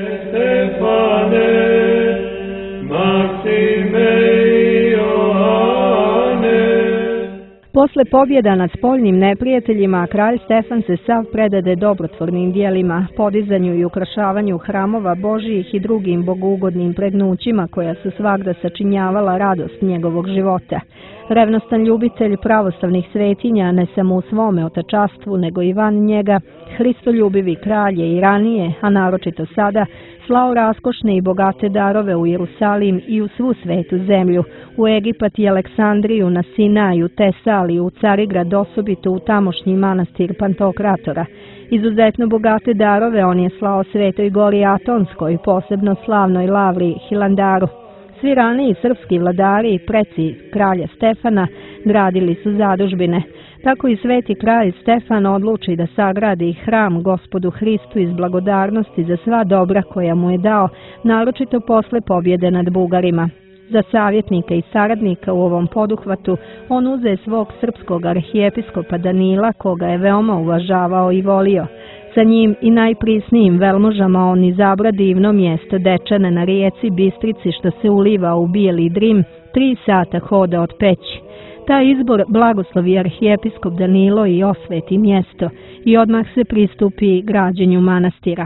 Stefane, Maksime i Johane. Posle pobjeda nad spoljnim neprijateljima, kralj Stefan se sav predade dobrotvornim dijelima, podizanju i ukrašavanju hramova Božijih i drugim bogougodnim pregnućima koja su svagda sačinjavala radost njegovog života. Revnostan ljubitelj pravoslavnih svetinja, ne samo u svome otačastvu, nego i van njega, hristoljubivi kralj je i ranije, a naročito sada, slao raskošne i bogate darove u Jerusalim i u svu svetu zemlju, u Egipat i Aleksandriju, na Sinaju, Tesaliju, u Carigrad, osobito u tamošnji manastir Pantokratora. Izuzetno bogate darove on je slao Svetoj gori Atonskoj, posebno slavnoj Lavri Hilandaru. Svi raniji srpski vladari i preci kralja Stefana gradili su zadužbine. Tako i sveti kralj Stefan odluči da sagradi hram Gospodu Hristu iz blagodarnosti za sva dobra koja mu je dao, naročito posle pobjede nad Bugarima. Za savjetnika i saradnika u ovom poduhvatu on uze svog srpskog arhijepiskopa Danila, koga je veoma uvažavao i volio. Sa njim i najprisnijim velmožama on izabra divno mjesto Dečane na rijeci Bistrici što se uliva u bijeli Drim, tri sata hoda od Peći. Taj izbor blagoslovi arhijepiskop Danilo i osveti mjesto i odmah se pristupi građenju manastira.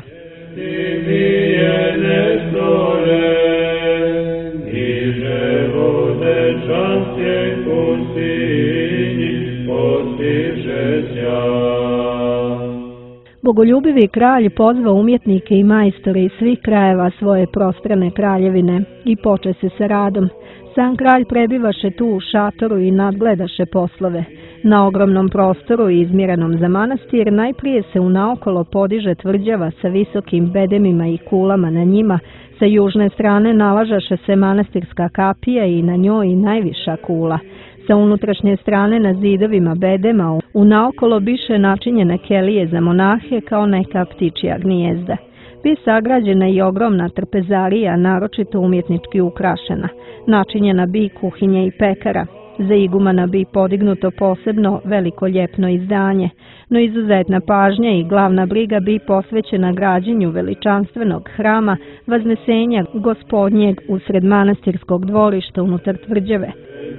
Bogoljubivi kralj pozvao umjetnike i majstore iz svih krajeva svoje prostrane kraljevine i poče se sa radom. Sam kralj prebivaše tu u šatoru i nadgledaše poslove. Na ogromnom prostoru izmjerenom za manastir najprije se unaokolo podiže tvrđava sa visokim bedemima i kulama na njima. Sa južne strane nalažaše se manastirska kapija i na njoj najviša kula. Sa unutrašnje strane na zidovima bedema unaokolo biše načinjene kelije za monahe kao neka ptičja gnijezda. Bi sagrađena i ogromna trpezarija, naročito umjetnički ukrašena. Načinjena bi kuhinja i pekara. Za igumana bi podignuto posebno veliko ljepno izdanje, no izuzetna pažnja i glavna briga bi posvećena građenju veličanstvenog hrama, vaznesenja gospodnjeg usred manastirskog dvorišta unutar tvrđave.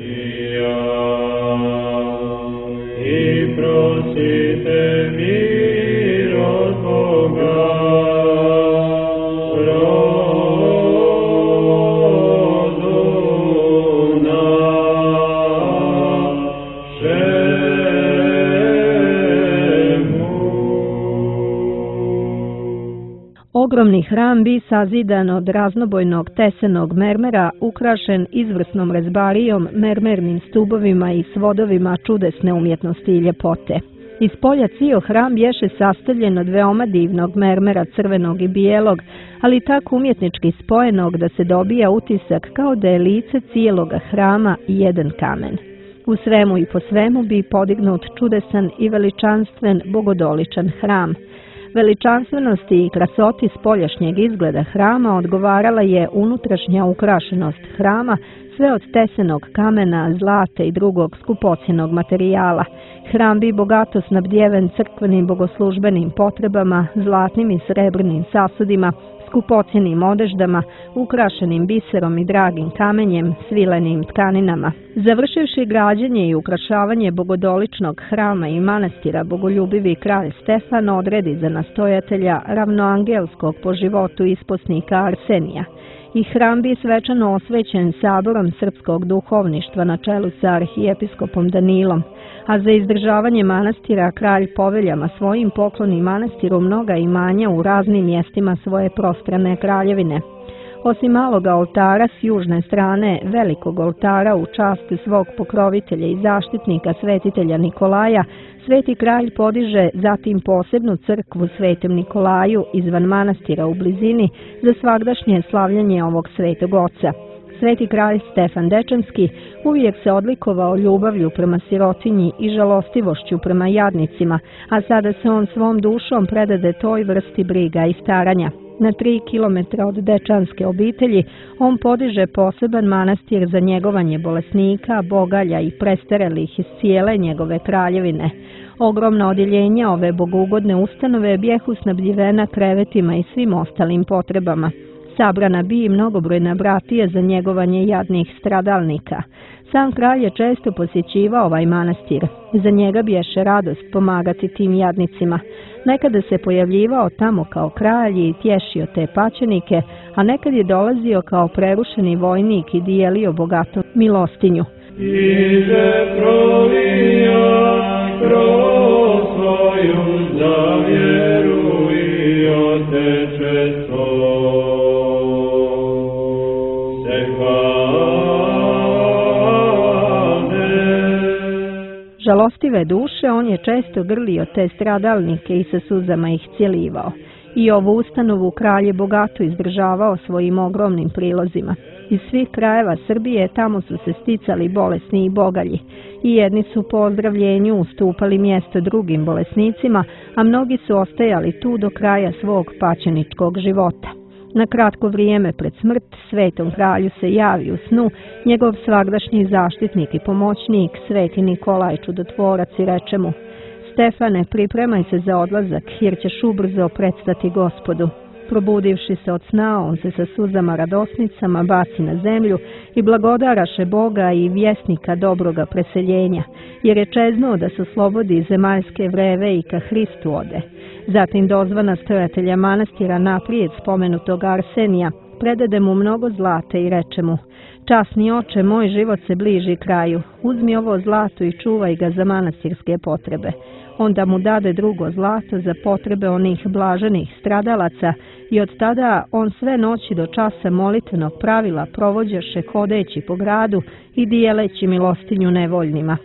I prosite mir od Boga. Ogromni hram bi sazidan od raznobojnog tesenog mermera, ukrašen izvrsnom rezbarijom, mermernim stubovima i svodovima čudesne umjetnosti i ljepote. Iz polja cijel hram bješe sastavljen od veoma divnog mermera crvenog i bijelog, ali tako umjetnički spojenog da se dobija utisak kao da je lice cijeloga hrama jedan kamen. U svemu i po svemu bi podignut čudesan i veličanstven bogodoličan hram. Veličanstvenosti i krasoti spoljašnjeg izgleda hrama odgovarala je unutrašnja ukrašenost hrama, sve od tesenog kamena, zlata i drugog skupocjenog materijala. Hram bi bogato snabdjeven crkvenim bogoslužbenim potrebama, zlatnim i srebrnim sasudima, skupocjenim odeždama, ukrašenim biserom i dragim kamenjem, svilenim tkaninama. Završivši građenje i ukrašavanje bogodoličnog hrama i manastira, bogoljubivi kralj Stefan odredi za nastojatelja ravnoangelskog po životu isposnika Arsenija. I hram bi svečano osvećen saborom srpskog duhovništva na čelu sa arhijepiskopom Danilom, a za izdržavanje manastira kralj poveljama svojim pokloni manastiru mnoga imanja u raznim mjestima svoje prostrane kraljevine. Osim maloga oltara s južne strane, velikog oltara u čast svog pokrovitelja i zaštitnika svetitelja Nikolaja, sveti kralj podiže zatim posebnu crkvu svetom Nikolaju izvan manastira u blizini za svagdašnje slavljanje ovog svetog oca. Sveti kralj Stefan Dečanski uvijek se odlikovao ljubavlju prema sirotinji i žalostivošću prema jadnicima, a sada se on svom dušom predade toj vrsti briga i staranja. Na tri kilometra od Dečanske obitelji on podiže poseban manastir za njegovanje bolesnika, bogalja i prestarelih iz cijele njegove kraljevine. Ogromna odjeljenja ove bogugodne ustanove bijehu snabdjivena krevetima i svim ostalim potrebama. Sabrana bi i mnogobrojna bratija za njegovanje jadnih stradalnika. Sam kralj je često posjećivao ovaj manastir. Za njega biješe radost pomagati tim jadnicima. Nekada se pojavljivao tamo kao kralj i tješio te pačenike, a nekad je dolazio kao prerušeni vojnik i dijelio bogatu milostinju. Iže provija kroz svoju zavjeru i oteče žalostive duše, on je često grlio te stradalnike i sa suzama ih cjelivao. I ovu ustanovu kralj je bogato izdržavao svojim ogromnim prilozima. Iz svih krajeva Srbije tamo su se sticali bolesni i bogalji. I jedni su po ozdravljenju ustupali mjesto drugim bolesnicima, a mnogi su ostajali tu do kraja svog pačeničkog života. Na kratko vrijeme pred smrt svetom kralju se javi u snu njegov svagdašnji zaštitnik i pomoćnik, sveti Nikolaj čudotvorac, i reče mu: Stefane, pripremaj se za odlazak, jer ćeš ubrzo predstati Gospodu. Probudivši se od sna, on se sa suzama radosnicama baci na zemlju i blagodaraše Boga i vjesnika dobroga preseljenja, jer je čeznuo da se oslobodi zemaljske vreve i ka Hristu ode. Zatim dozvana stojatelja manastira naprijed spomenutog Arsenija predade mu mnogo zlata i reče mu: Časni oče, moj život se bliži kraju. Uzmi ovo zlato i čuvaj ga za manastirske potrebe. Onda mu dade drugo zlato za potrebe onih blaženih stradalaca i od tada on sve noći do časa molitvenog pravila provođeše hodeći po gradu i dijeleći milostinju nevoljnima.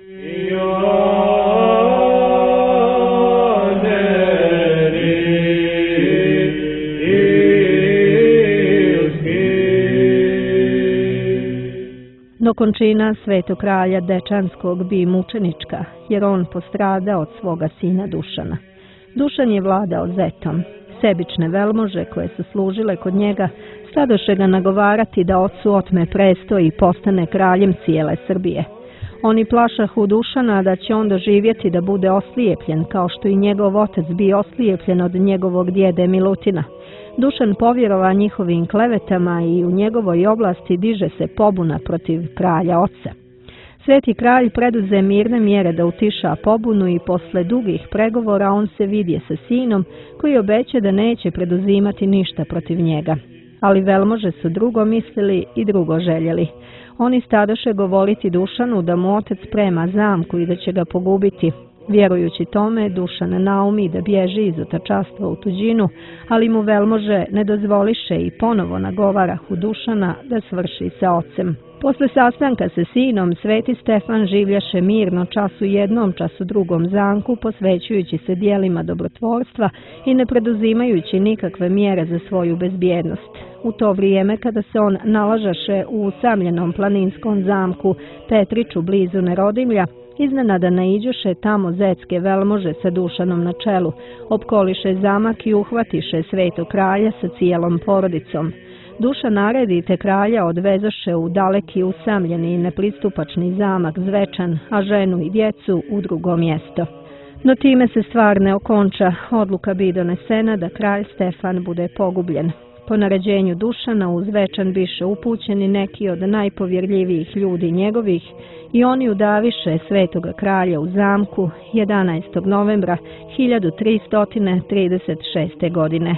No končina svetog kralja Dečanskog bi mučenička, jer on postrada od svoga sina Dušana. Dušan je vladao zetom. Sebične velmože koje su služile kod njega stadoše ga nagovarati da ocu otme presto i postane kraljem cijele Srbije. Oni plašahu Dušana da će on doživjeti da bude oslijepljen, kao što i njegov otac bio oslijepljen od njegovog djede Milutina. Dušan povjerova njihovim klevetama i u njegovoj oblasti diže se pobuna protiv kralja oca. Sveti kralj preduze mirne mjere da utiša pobunu i posle dugih pregovora on se vidje sa sinom koji obeća da neće preduzimati ništa protiv njega. Ali velmože su drugo mislili i drugo željeli. Oni stadoše govoriti Dušanu da mu otac sprema zamku i da će ga pogubiti. Vjerujući tome, Dušan naumi da bježi iz otačastva u tuđinu, ali mu velmože ne dozvoliše i ponovo nagovarahu Dušana da svrši sa ocem. Posle sastanka sa sinom, sveti Stefan življaše mirno času jednom, času drugom zamku, posvećujući se dijelima dobrotvorstva i ne preduzimajući nikakve mjere za svoju bezbjednost. U to vrijeme kada se on nalažaše u usamljenom planinskom zamku Petriću blizu Nerodimlja, iznenada naiđoše tamo zetske velmože sa Dušanom na čelu, opkoliše zamak i uhvatiše svetog kralja sa cijelom porodicom. Dušan naredi te kralja odvezoše u daleki usamljeni i nepristupačni zamak Zvečan, a ženu i djecu u drugo mjesto. No time se stvar ne okonča, odluka bi donesena da kralj Stefan bude pogubljen. Po naređenju Dušana u Zvečan biše upućeni neki od najpovjerljivijih ljudi njegovih i oni udaviše svetoga kralja u zamku jedanaestog novembra hiljadu tristo trideset šeste. godine.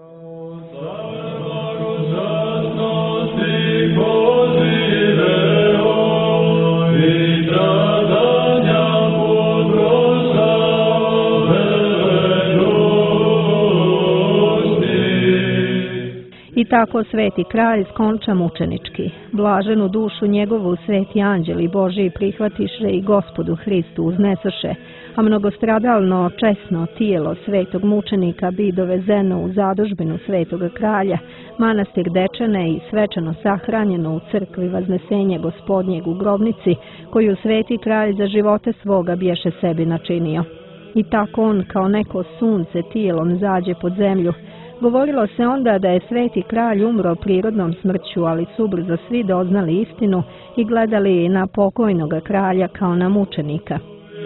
I tako sveti kralj skonča mučenički. Blaženu dušu njegovu sveti anđeli Božiji prihvatiše i Gospodu Hristu uznesoše, a mnogostradalno česno tijelo svetog mučenika bi dovezeno u zadužbinu svetoga kralja, manastir Dečane i svečano sahranjeno u crkvi Vaznesenja Gospodnjeg u grobnici, koju sveti kralj za živote svoga bješe sebi načinio. I tako on kao neko sunce tijelom zađe pod zemlju. Govorilo se onda da je sveti kralj umro prirodnom smrću, ali su ubrzo svi doznali istinu i gledali na pokojnoga kralja kao na mučenika.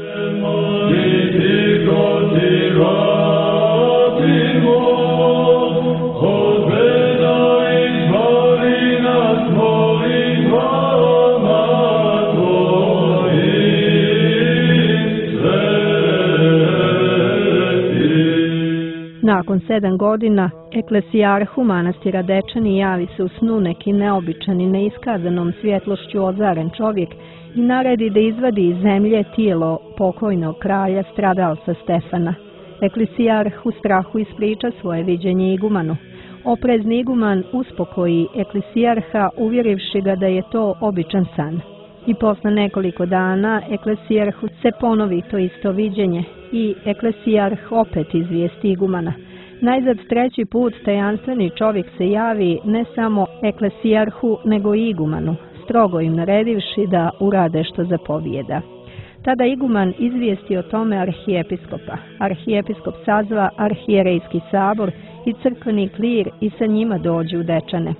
Nakon sedam godina, eklesijarhu manastira Dečani javi se u snu neki neobičan i neiskazanom svjetlošću ozaren čovjek i naredi da izvadi iz zemlje tijelo pokojnog kralja stradalca Stefana. Eklesijarh u strahu ispriča svoje viđenje igumanu. Oprezni iguman uspokoji eklesijarha uvjerivši ga da je to običan san. I posle nekoliko dana eklesijarhu se ponovi to isto viđenje i eklesijarh opet izvijesti igumana. Najzad treći put tajanstveni čovjek se javi ne samo eklesijarhu nego i igumanu, strogo im naredivši da urade što zapovijeda. Tada iguman izvijesti o tome arhijepiskopa. Arhijepiskop sazva arhijerejski sabor i crkveni klir i sa njima dođu u Dečane.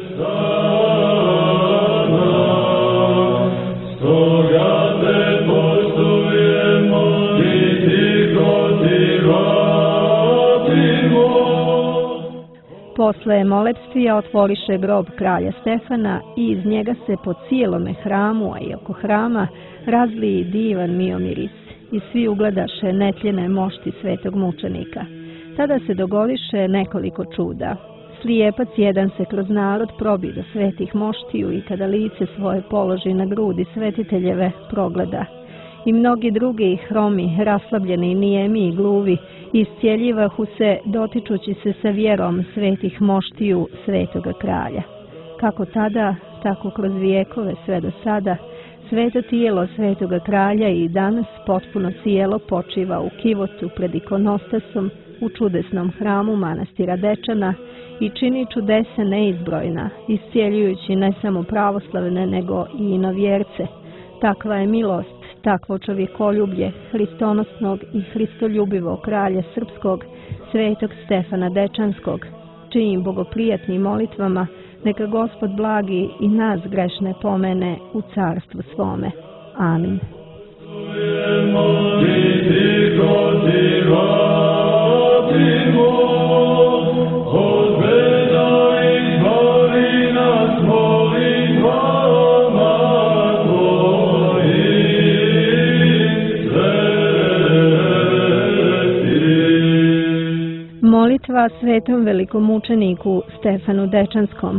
Posle molepstvija otvoriše grob kralja Stefana i iz njega se po cijelome hramu, a i oko hrama, razliji divan miomiris i svi ugledaše netljene mošti svetog mučenika. Tada se dogodiše nekoliko čuda. slijepac jedan se kroz narod probi do svetih moštiju i kada lice svoje položi na grudi svetiteljeve progleda. I mnogi drugi hromi, raslabljeni, nijemi i gluvi, iscijeljivahu se dotičući se sa vjerom svetih moštiju svetoga kralja. Kako tada, tako kroz vijekove sve do sada, sveto tijelo svetoga kralja i danas potpuno cijelo počiva u kivotu pred ikonostasom u čudesnom hramu manastira Dečana i čini čudesa neizbrojna, iscijeljujući ne samo pravoslavne nego i inovjerce. Takva je milost, takvo čovjekoljublje hristonosnog i hristoljubivog kralja srpskog, svetog Stefana Dečanskog, čijim bogoprijatnim molitvama neka Gospod blagi i nas grešne pomene u carstvu svome. Amin. Molitva svetom velikomučeniku Stefanu Dečanskom.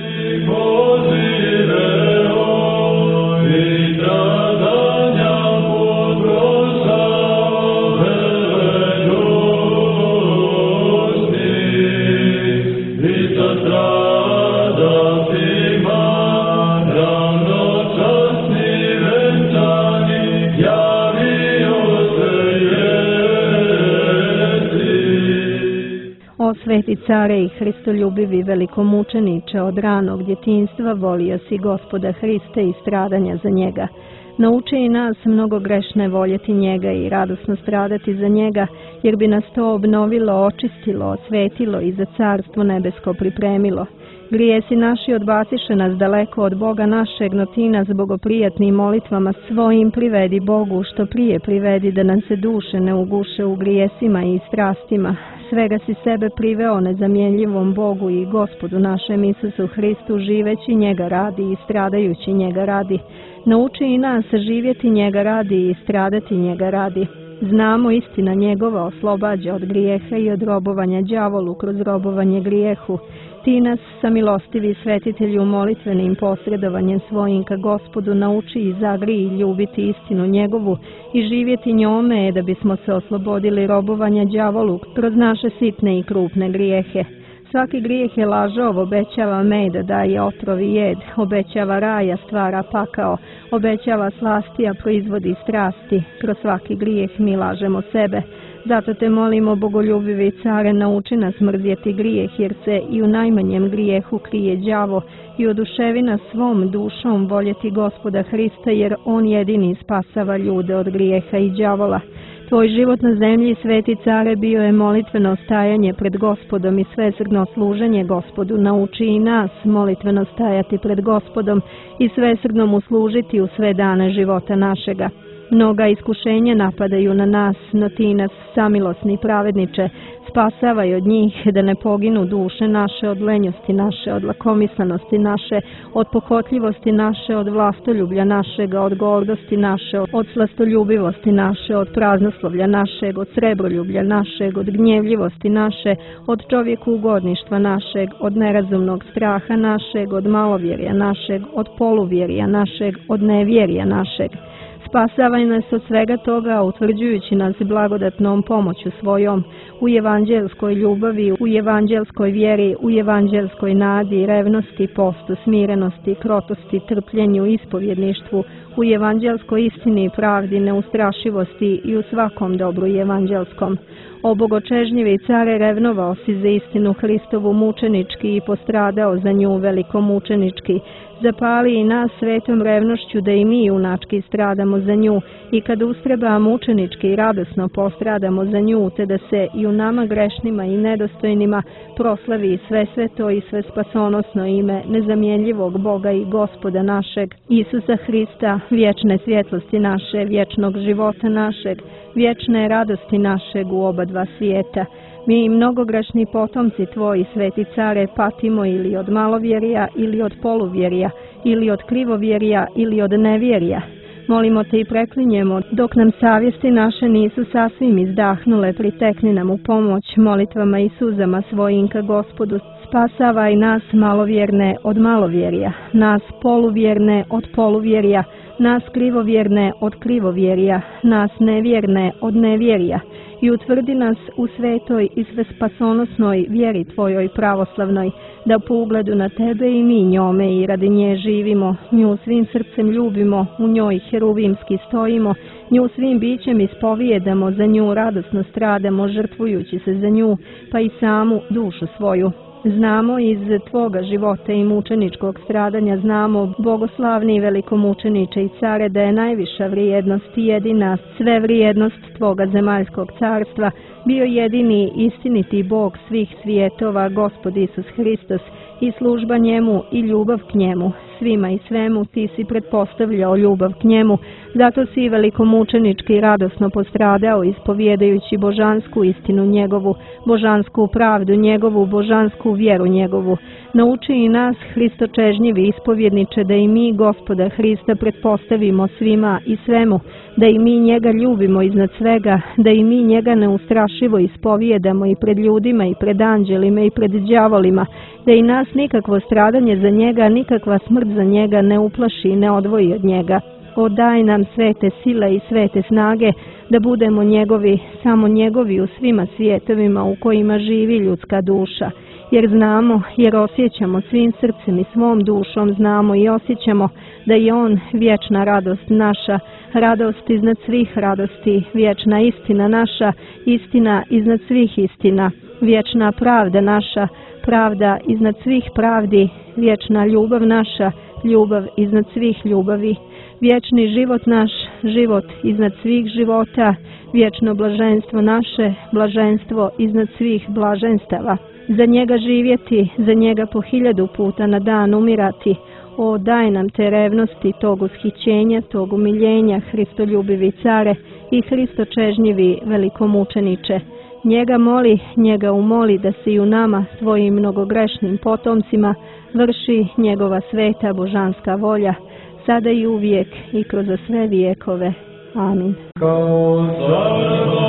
O sveti care i hristoljubivi velikomučeniče, od ranog djetinjstva volio si Gospoda Hrista i stradanja za njega. Nauči i nas mnogo grešne voljeti njega i radosno stradati za njega, jer bi nas to obnovilo, očistilo, osvetilo i za carstvo nebesko pripremilo. Grijesi naši odbaciše nas daleko od Boga našeg, no ti nas bogoprijatnim molitvama svojim privedi Bogu, što prije privedi da nam se duše ne uguše u grijesima i strastima. Svega si sebe priveo nezamjenljivom Bogu i Gospodu našem Isusu Hristu, živeći njega radi i stradajući njega radi. Nauči i nas živjeti njega radi i stradati njega radi. Znamo, istina njegova oslobađa od grijeha i od robovanja đavolu kroz robovanje grijehu. Ti nas, samilostivi svetitelju, molitvenim posredovanjem svojim ka Gospodu nauči i zagri i ljubiti istinu njegovu i živjeti njome, da bismo se oslobodili robovanja đavolu kroz naše sitne i krupne grijehe. Svaki grijeh je lažov, obećava meda, daje otrovi jed, obećava raja, stvara pakao, obećava slastija, proizvodi strasti. Kroz svaki grijeh mi lažemo sebe. Zato te molimo, bogoljubivi care, nauči nas mrzjeti grijeh, jer se i u najmanjem grijehu krije đavo, i oduševi nas svom dušom voljeti Gospoda Hrista, jer on jedini spasava ljude od grijeha i đavola. Tvoj život na zemlji, sveti care, bio je molitveno stajanje pred Gospodom i svesrdno služenje Gospodu. Nauči i nas molitveno stajati pred Gospodom i svesrdno mu služiti u sve dane života našega. Mnoga iskušenja napadaju na nas, no ti nas, samilosni pravedniče, spasavaj od njih, da ne poginu duše naše od lenjosti naše, od lakomislenosti naše, od pohotljivosti naše, od vlastoljublja našega, od gordosti naše, od slastoljubivosti naše, od praznoslovlja našeg, od srebroljublja našeg, od gnjevljivosti naše, od čovjeku ugodništva našeg, od nerazumnog straha našeg, od malovjerja našeg, od poluvjerja našeg, od nevjerja našeg. Spasavaj nas od svega toga, utvrđujući nas blagodatnom pomoću svojom, u evanđelskoj ljubavi, u evanđelskoj vjeri, u evanđelskoj nadi, revnosti, postu, smirenosti, krotosti, trpljenju, ispovjedništvu, u evanđelskoj istini, pravdi, neustrašivosti i u svakom dobru evanđelskom. O bogočežnjivi care, revnovao si za istinu Hristovu mučenički i postradao za nju velikomučenički. Zapali i nas svetom revnošću da i mi junački stradamo za nju i kad ustreba mučenički i radosno postradamo za nju, te da se i u nama grešnima i nedostojnima proslavi sve sveto i sve spasonosno ime nezamjenljivog Boga i Gospoda našeg, Isusa Hrista, vječne svjetlosti naše, vječnog života našeg, vječne radosti našeg u oba dva svijeta. Mi mnogogrešni potomci tvoji, sveti care, patimo ili od malovjerja, ili od poluvjerja, ili od krivovjerja, ili od nevjerja. Molimo te i preklinjemo, dok nam savjesti naše nisu sasvim izdahnule, pritekni nam u pomoć molitvama i suzama svojim ka Gospodu, Spasavaj nas malovjerne od malovjerja, nas poluvjerne od poluvjerja, nas krivovjerne od krivovjerja, nas nevjerne od nevjerja i utvrdi nas u svetoj i svespasonosnoj vjeri Tvojoj pravoslavnoj, da po ugledu na Tebe i mi njome i radi nje živimo, nju svim srcem ljubimo, u njoj heruvimski stojimo, nju svim bićem ispovijedamo, za nju radosno stradamo, žrtvujući se za nju, pa i samu dušu svoju. Znamo iz Tvoga života i mučeničkog stradanja, znamo, bogoslavni i velikomučeniče i care, da je najviša vrijednost i jedina sve vrijednost Tvoga zemaljskog carstva bio jedini istiniti Bog svih svijetova, Gospod Isus Hristos, i služba njemu i ljubav k njemu. Svima i svemu Ti si pretpostavljao ljubav k njemu, zato si velikomučenički radosno postradao, ispovjedajući božansku istinu njegovu, božansku pravdu njegovu, božansku vjeru njegovu. Nauči i nas, Hristočežnjivi ispovjedniče, da i mi Gospoda Hrista pretpostavimo svima i svemu, da i mi njega ljubimo iznad svega, da i mi njega neustrašivo ispovijedamo i pred ljudima i pred anđelima i pred đavolima, da i nas nikakvo stradanje za njega, nikakva smrt za njega ne uplaši i ne odvoji od njega. O, daj nam svete sile i svete snage, da budemo njegovi, samo njegovi u svima svijetovima u kojima živi ljudska duša. Jer znamo, jer osjećamo svim srcem i svom dušom, znamo i osjećamo da je on vječna radost naša, radost iznad svih radosti, vječna istina naša, istina iznad svih istina, vječna pravda naša, pravda iznad svih pravdi, vječna ljubav naša, ljubav iznad svih ljubavi, vječni život naš, život iznad svih života, vječno blaženstvo naše, blaženstvo iznad svih blaženstava. Za njega živjeti, za njega po hiljadu puta na dan umirati. O, daj nam te revnosti, tog ushićenja, tog umiljenja, Hristoljubivi care i Hristočežnjivi velikomučeniče. Njega moli, njega umoli da se i u nama, svojim mnogogrešnim potomcima, vrši njegova sveta božanska volja, sada i uvijek i kroz sve vijekove. Amin.